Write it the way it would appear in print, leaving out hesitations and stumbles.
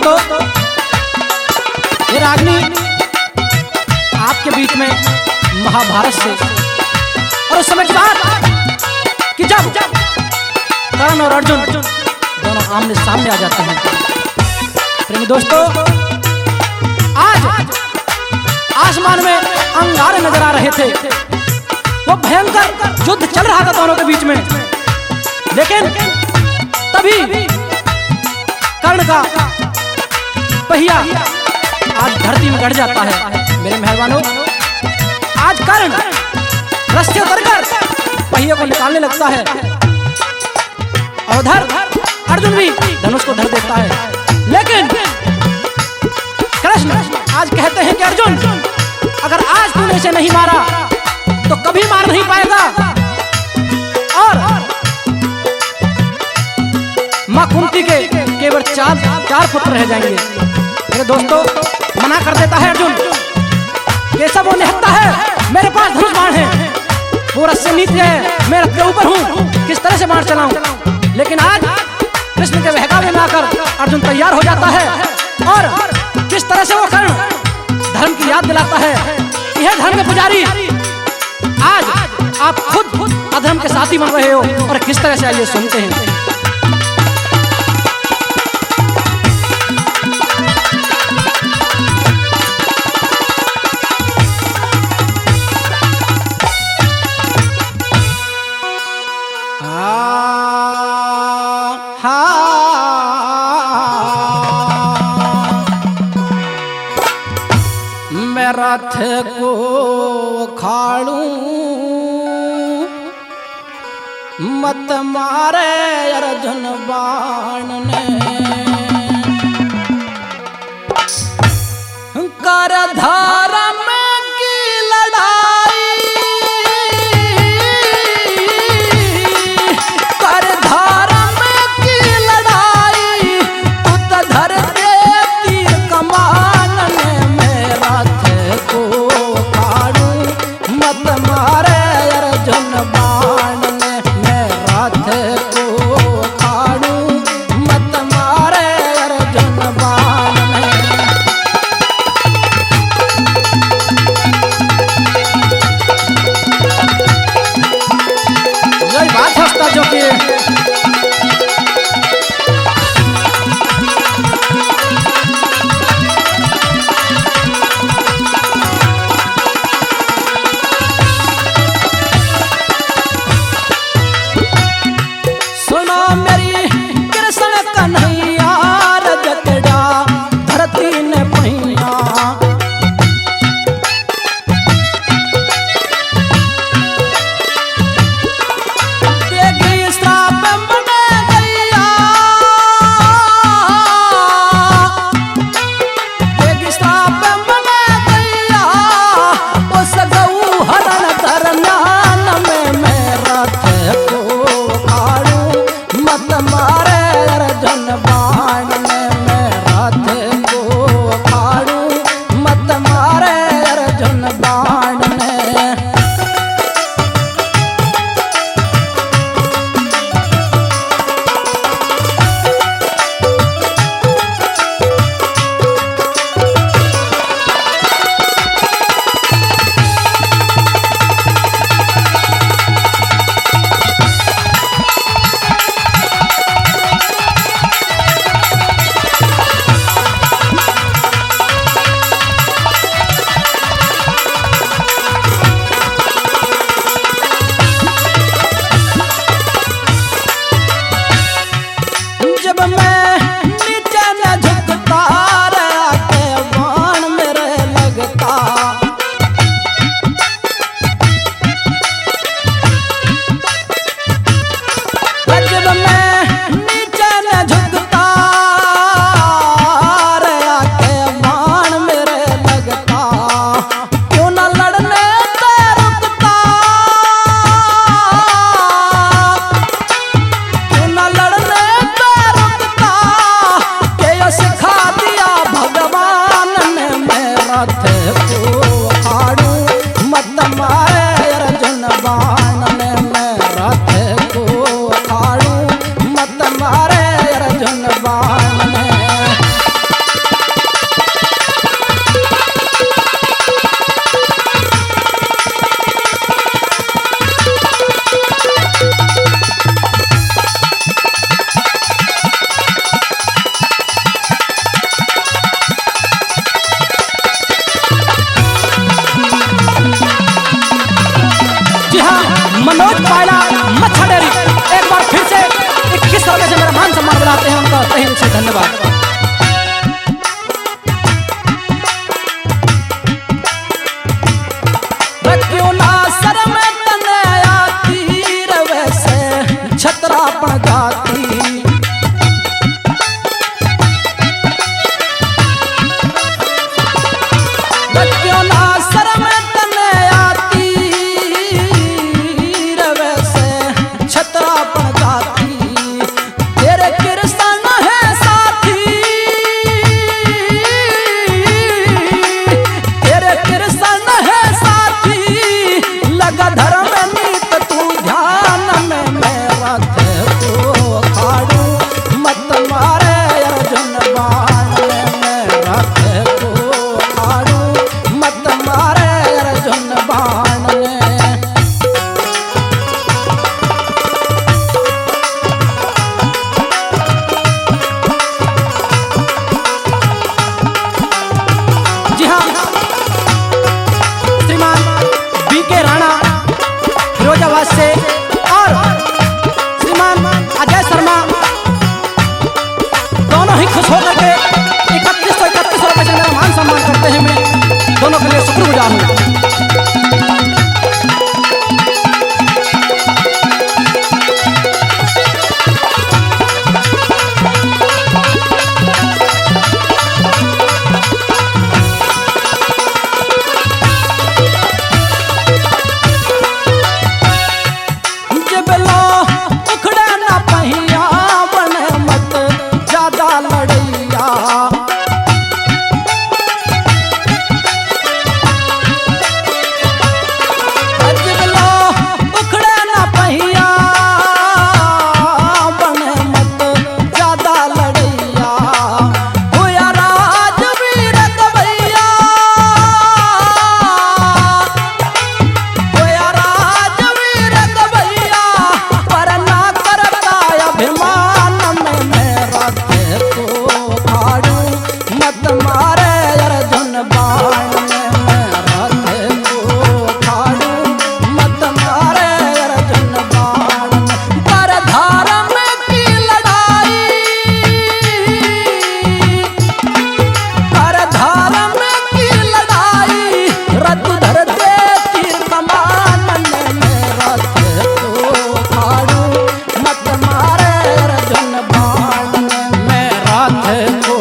दोस्तों, ये रागनी आपके बीच में महाभारत से और उस समय की बात कि जब कर्ण और अर्जुन दोनों आमने सामने आ जाते हैं। प्रेमी दोस्तों, आज आसमान में अंगारे नजर आ रहे थे, वो भयंकर युद्ध चल रहा था दोनों के बीच में। लेकिन तभी कर्ण का पहिया आज धरती में गड़ जाता है। मेरे मेहरबानों, आज कर्ण रस्ते उतरकर पहिए को निकालने लगता है और उधर अर्जुन भी धनुष को धर देता है। लेकिन कृष्ण आज कहते हैं कि अर्जुन, अगर आज तूने इसे नहीं मारा तो कभी मार नहीं पाएगा और मां कुंती के केवल चार पुत्र रह जाएंगे। मेरे दोस्तों, मना कर देता है अर्जुन, ये सब वो निहत्था है, मेरे पास धनुष बाण है, वो रस्से नीचे है, मैं रथ के ऊपर हूँ, किस तरह से बाण चलाऊं। लेकिन आज कृष्ण के बहकावे में आकर अर्जुन तैयार हो जाता है और किस तरह से वो कर्ण धर्म की याद दिलाता है। यह धर्म के पुजारी, आज आप खुद अधर्म के साथी बन रहे हो और किस तरह से आइए सुनते हैं। मैं रथ को खाड़ूं मत मारे अर्जुन बाण ने, कर धर्म की लड़ाई, कर धर्म की लड़ाई, तू तो धर दे तीर कमान ने। मेरा को खाड़ू मत मारे अर्जुन बाण ने, मेरा को खाड़ू मत मारे अर्जुन बाण ने। मनोज पायला मच्छाडेरी एक बार फिर से 21 रुपए से मेरा मान सम्मान बढ़ाते हैं, उनका तहे दिल से धन्यवाद। क्यों ना सर में तने आती रवे से छतरा पड़ जाती, क्यों ना सर में तने आती रवे से छतरा पड़ जाती, तेरे कृष्ण है साथी, तेरे कृष्ण है साथी, लगा धर्म नीत तू ध्यान में मेरा तो खाड़ू मत मारे अर्जुन बाण में, मेरा तो खाड़ू मत मारे अर्जुन बाण में। जी हाँ, श्रीमान बीके राणा फिरोजाबाद से और श्रीमान अजय शर्मा दोनों ही खुश होकर के 3131 रुपए से मेरा मान सम्मान करते हैं। मैं दोनों के लिए शुक्रगुजार हूँ। है।